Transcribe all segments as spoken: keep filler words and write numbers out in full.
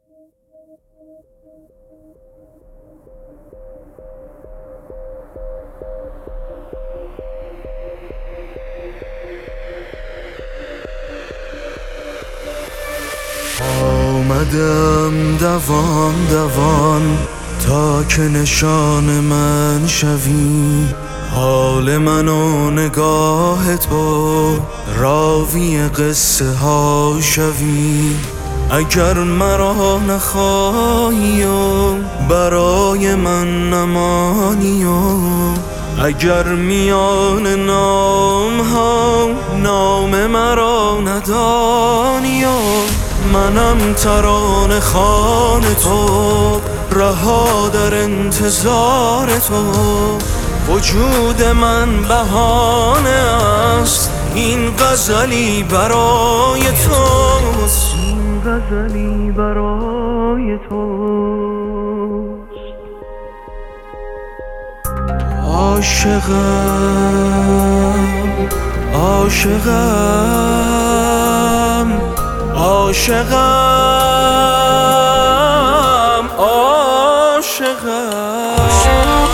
آمدم دوان دوان تا که نشان من شوی، حال من و نگاه تو راوی قصه ها شوی. اگر مرا نخواهی و برای من نمانی و اگر میان نام ها نام مرا ندانی و منم ترانه خوان تو، رها در انتظار تو. وجود من بهانه است، این غزلی برای توست، این غزلی برای توست. عاشقم عاشقم عاشقم عاشقم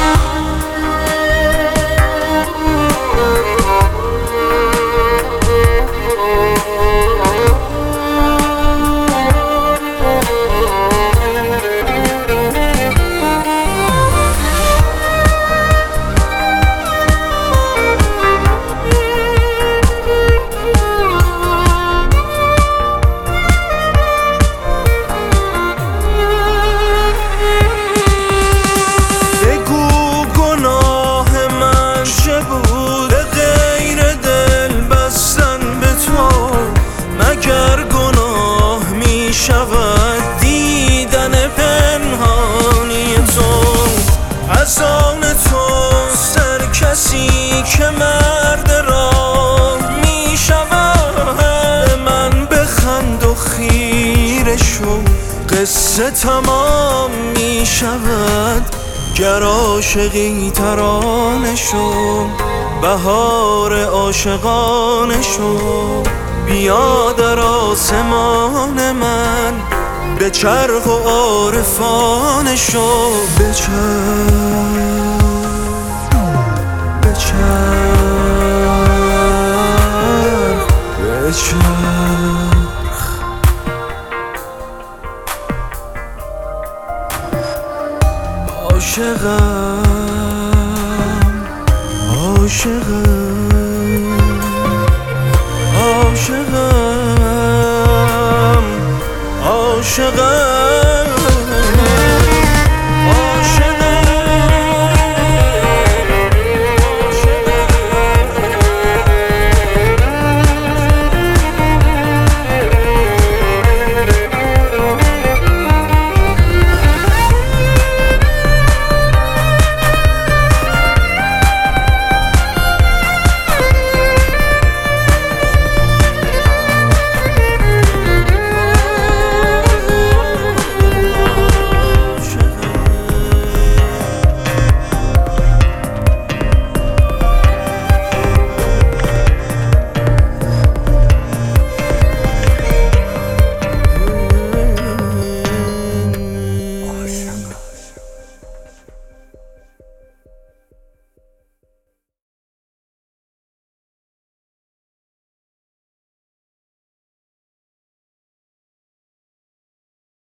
شود دیدن پنهانی تو. از آن تو سر کسی که مرد راه می شود، من بخند و خیره شو قصه تمام می شود. گر عاشقی ترانه شو بهار عاشقانه شو. بیا در آسمان من به چرخ و عارفانه شو. بچرخ بچرخ بچرخ. عاشقم عاشقم عاشقم عاشقم